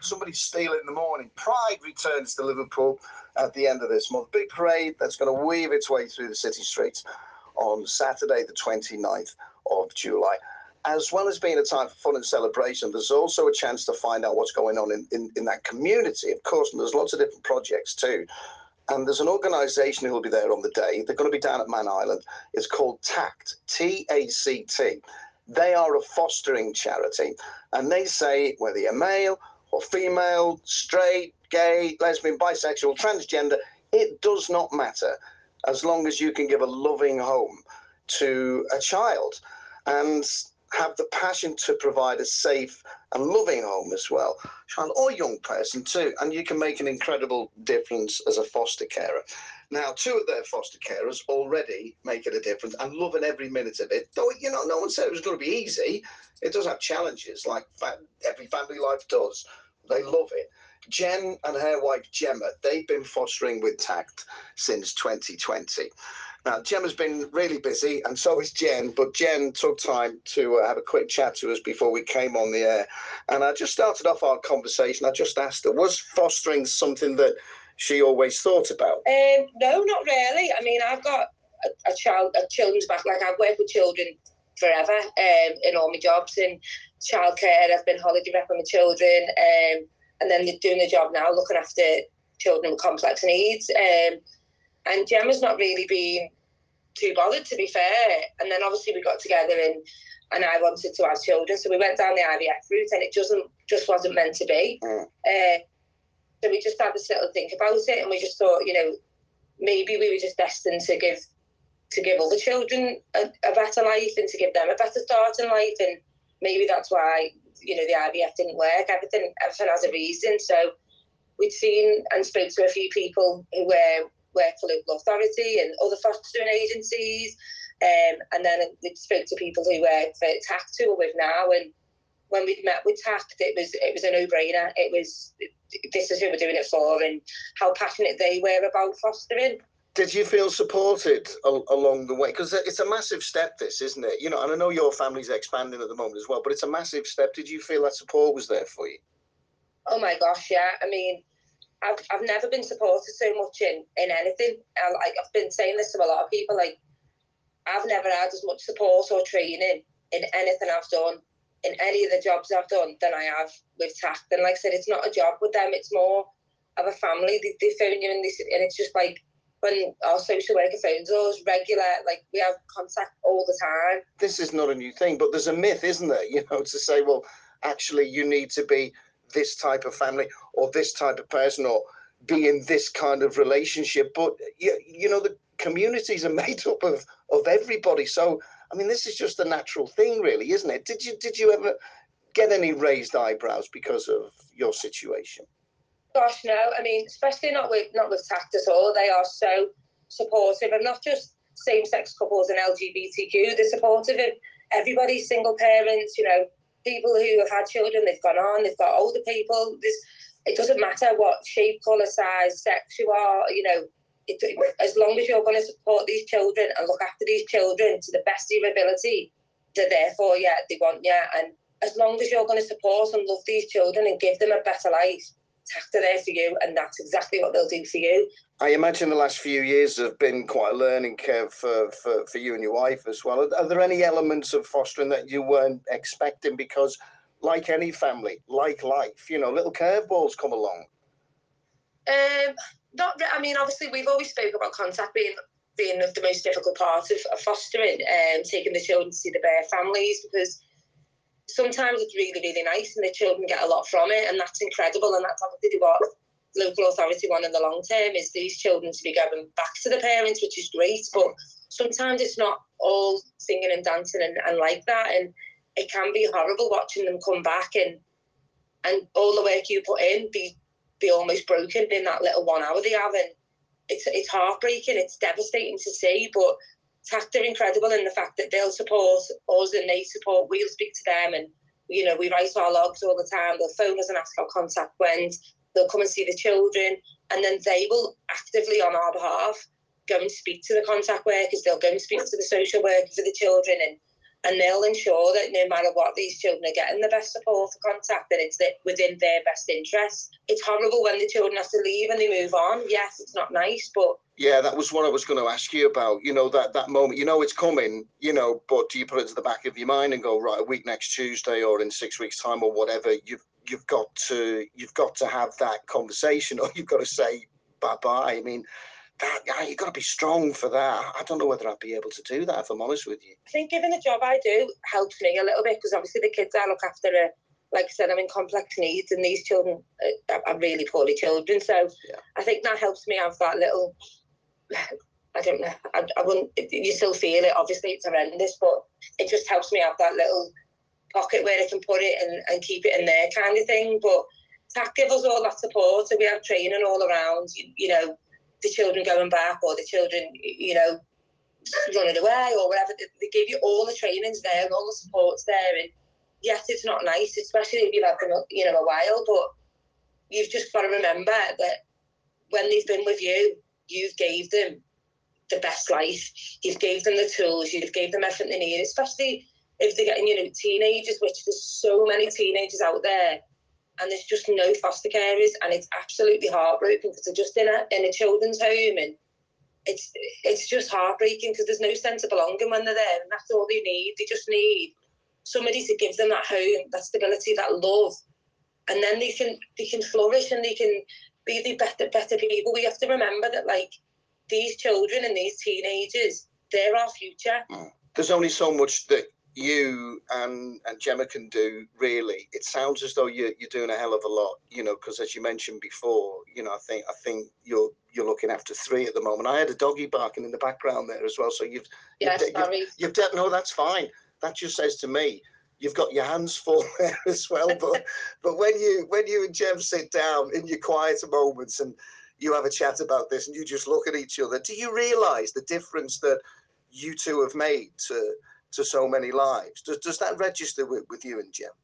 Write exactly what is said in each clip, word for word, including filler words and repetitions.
somebody steal it in the morning. Pride returns to Liverpool at the end of this month. Big parade that's going to weave its way through the city streets on Saturday, the twenty-ninth of July. As well as being a time for fun and celebration, there's also a chance to find out what's going on in, in, in that community, of course, and there's lots of different projects too. And there's an organisation who will be there on the day. They're going to be down at Man Island. It's called TACT, T A C T. They are a fostering charity, and they say whether you're male or female, straight, gay, lesbian, bisexual, transgender, it does not matter as long as you can give a loving home to a child and have the passion to provide a safe and loving home as well, child or young person too, and you can make an incredible difference as a foster carer. Now, two of their foster carers already making a difference and loving every minute of it. Though, you know, no one said it was going to be easy. It does have challenges, like every family life does. They love it. Jen and her wife Gemma, they've been fostering with TACT since twenty twenty. Now, Gemma's been really busy, and so is Jen, but Jen took time to uh, have a quick chat to us before we came on the air. And I just started off our conversation. I just asked her, was fostering something that she always thought about? Um, no, not really. I mean, I've got a, a child, a children's back. Like, I've worked with children forever um, in all my jobs, in childcare. I've been holiday rep with my children, um, and then doing the job now, looking after children with complex needs. Um, and Gemma's not really been too bothered, to be fair. And then obviously we got together and and I wanted to have children, so we went down the I V F route, and it just just wasn't meant to be. Mm. Uh, so we just had this little think about it, and we just thought, you know, maybe we were just destined to give to give other children a, a better life and to give them a better start in life, and maybe that's why, you know, the I V F didn't work. Everything everything has a reason. So we'd seen and spoke to a few people who were work for local authority and other fostering agencies, um, and then we spoke to people who work for TACT, who we're with now. And when we met with TACT, it was it was a no-brainer. It was, this is who we're doing it for, and how passionate they were about fostering. Did you feel supported al- along the way? Because it's a massive step, this, isn't it? You know, and I know your family's expanding at the moment as well, but it's a massive step. Did you feel that support was there for you? Oh my gosh, yeah. I mean, I've, I've never been supported so much in, in anything. I, like, I've been saying this to a lot of people, like, I've never had as much support or training in anything I've done, in any of the jobs I've done, than I have with TACT. And like I said, it's not a job with them, it's more of a family. They, they phone you and, they, and it's just like, when our social worker phones us regular, like, we have contact all the time. This is not a new thing, but there's a myth, isn't there? You know, to say, well, actually, you need to be this type of family or this type of person or be in this kind of relationship. But, you, you know, the communities are made up of, of everybody. So, I mean, this is just a natural thing, really, isn't it? Did you did you ever get any raised eyebrows because of your situation? Gosh, no. I mean, especially not with not with TACT at all. They are so supportive, and not just same-sex couples and L G B T Q. They're supportive of everybody, single parents, you know, people who have had children, they've gone on, they've got older people. This, it doesn't matter what shape, colour, size, sex you are, you know, it, as long as you're going to support these children and look after these children to the best of your ability, they're there for you, they want you. And as long as you're going to support and love these children and give them a better life, TACT are there for you, and that's exactly what they'll do for you. I imagine the last few years have been quite a learning curve for, for, for you and your wife as well. Are, are there any elements of fostering that you weren't expecting? Because like any family, like life, you know, little curveballs come along. Um, not. I mean, obviously, we've always spoke about contact being being the most difficult part of, of fostering, and um, taking the children to see the bare families, because sometimes it's really, really nice and the children get a lot from it, and that's incredible, and that's obviously what local authority want in the long term, is these children to be going back to the parents, which is great, but sometimes it's not all singing and dancing and, and like that, and it can be horrible watching them come back and and all the work you put in be be almost broken in that little one hour they have, and it's it's heartbreaking, it's devastating to see, but TACT are incredible in the fact that they'll support us and they support, we'll speak to them, and, you know, we write our logs all the time, they'll phone us and ask our contact went, they'll come and see the children, and then they will actively, on our behalf, go and speak to the contact workers, they'll go and speak to the social worker for the children, and and they'll ensure that no matter what, these children are getting the best support for contact, and it's within their best interest. It's horrible when the children have to leave and they move on. Yes, it's not nice, but... Yeah, that was what I was going to ask you about, you know, that, that moment, you know, it's coming, you know, but do you put it to the back of your mind and go, right, a week next Tuesday or in six weeks time or whatever, you've, you've got to, you've got to have that conversation, or you've got to say bye-bye. I mean, that, yeah, you've got to be strong for that. I don't know whether I'd be able to do that, if I'm honest with you. I think given the job I do helps me a little bit, because obviously the kids I look after are, like I said, I'm in complex needs, and these children are, are really poorly children. So yeah. I think that helps me have that little... I don't know. I, I wouldn't. You still feel it. Obviously, it's horrendous, but it just helps me have that little pocket where I can put it and, and keep it in there, kind of thing. But T A C give us all that support, so we have training all around. You, you know, the children going back, or the children, you know, running away, or whatever. They, they give you all the trainings there and all the supports there. And yes, it's not nice, especially if you've had them, you know, a while. But you've just got to remember that when they've been with you, you've gave them the best life. You've gave them the tools. You've gave them everything they need, especially if they're getting, you know, teenagers, which there's so many teenagers out there, and there's just no foster carers, and it's absolutely heartbreaking because they're just in a in a children's home, and it's it's just heartbreaking because there's no sense of belonging when they're there, and that's all they need. They just need somebody to give them that home, that stability, that love, and then they can they can flourish and they can be the better better people. We have to remember that, like, these children and these teenagers, they're our future. There's only so much that you and and Gemma can do, really. It sounds as though you're you're doing a hell of a lot, you know, because as you mentioned before, you know, I think I think you're you're looking after three at the moment. I had a doggy barking in the background there as well, so you've yes, you've, sorry. you've, you've de- no, that's fine. That just says to me you've got your hands full there as well. But but when you when you and Gem sit down in your quieter moments and you have a chat about this and you just look at each other, do you realise the difference that you two have made to to so many lives? Does does that register with, with you and Gem?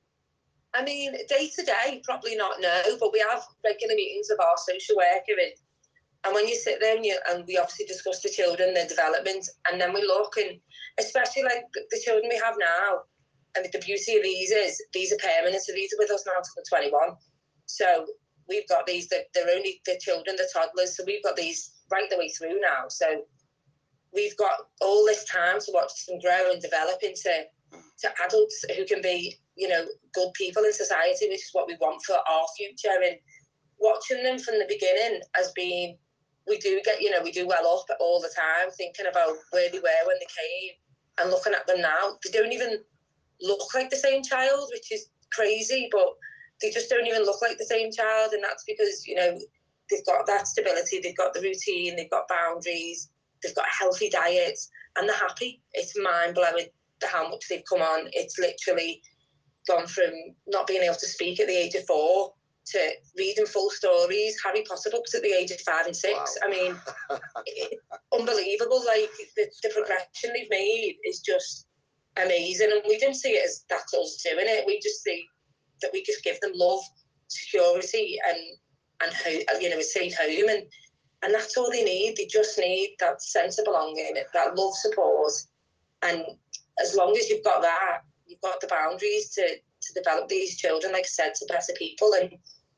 I mean, day to day, probably not, no, but we have regular meetings of our social worker, and, and when you sit there and, you, and we obviously discuss the children, their development, and then we look, and especially like the, the children we have now, and the beauty of these is these are permanent, so these are with us now until twenty-one. So we've got these, they're, they're only the children, the toddlers, so we've got these right the way through now. So we've got all this time to watch them grow and develop into to adults who can be, you know, good people in society, which is what we want for our future. And watching them from the beginning as being, we do get, you know, we do well up all the time, thinking about where they were when they came, and looking at them now, they don't even look like the same child, which is crazy, but they just don't even look like the same child. And that's because, you know, they've got that stability, they've got the routine, they've got boundaries, they've got a healthy diet, and they're happy. It's mind-blowing how much they've come on. It's literally gone from not being able to speak at the age of four to reading full stories, Harry Potter books at the age of five and six. Wow. I mean, it, unbelievable. Like, the, the progression they've made is just amazing, and we don't see it as that's us doing it. We just see that we just give them love, security, and and ho- you know, a safe home, and and that's all they need. They just need that sense of belonging, that love, support, and as long as you've got that, you've got the boundaries to to develop these children, like I said, to better people. And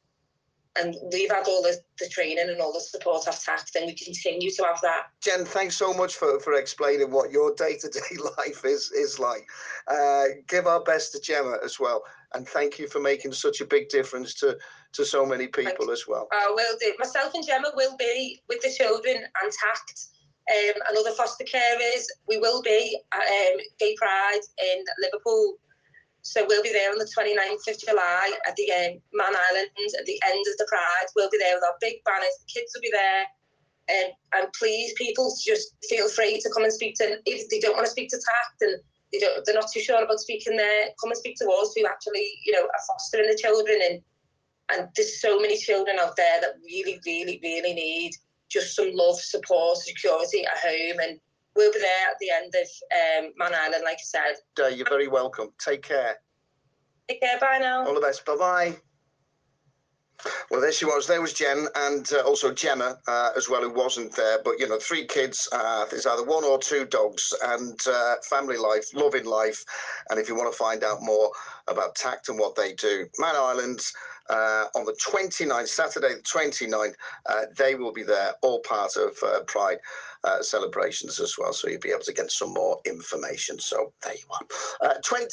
and we've had all the, the training and all the support I've tacked, and we continue to have that. Jen, thanks so much for, for explaining what your day-to-day life is is like. Uh, give our best to Gemma as well, and thank you for making such a big difference to, to so many people as well. I uh, will do. Myself and Gemma will be with the children and tacked, um, and other foster carers. We will be at um, Gay Pride in Liverpool. So we'll be there on the twenty-ninth of July at the um, Man Island, at the end of the Pride. We'll be there with our big banners. The kids will be there. Um, and please, people, just feel free to come and speak to, if they don't want to speak to TACT and they don't, they're not too sure about speaking there, come and speak to us who actually, you know, are fostering the children. And, and there's so many children out there that really, really, really need just some love, support, security at home. And we'll be there at the end of um, Man Island, like I said. Uh, you're very welcome. Take care. Take care. Bye now. All the best. Bye-bye. Well, there she was. There was Jen, and uh, also Gemma uh, as well, who wasn't there. But, you know, three kids, uh, there's either one or two dogs, and uh, family life, loving life. And if you want to find out more about TACT and what they do, Man Islands uh, on the twenty-ninth, Saturday the twenty-ninth, uh, they will be there, all part of uh, Pride uh, celebrations as well. So you'll be able to get some more information. So there you are. Uh, twenty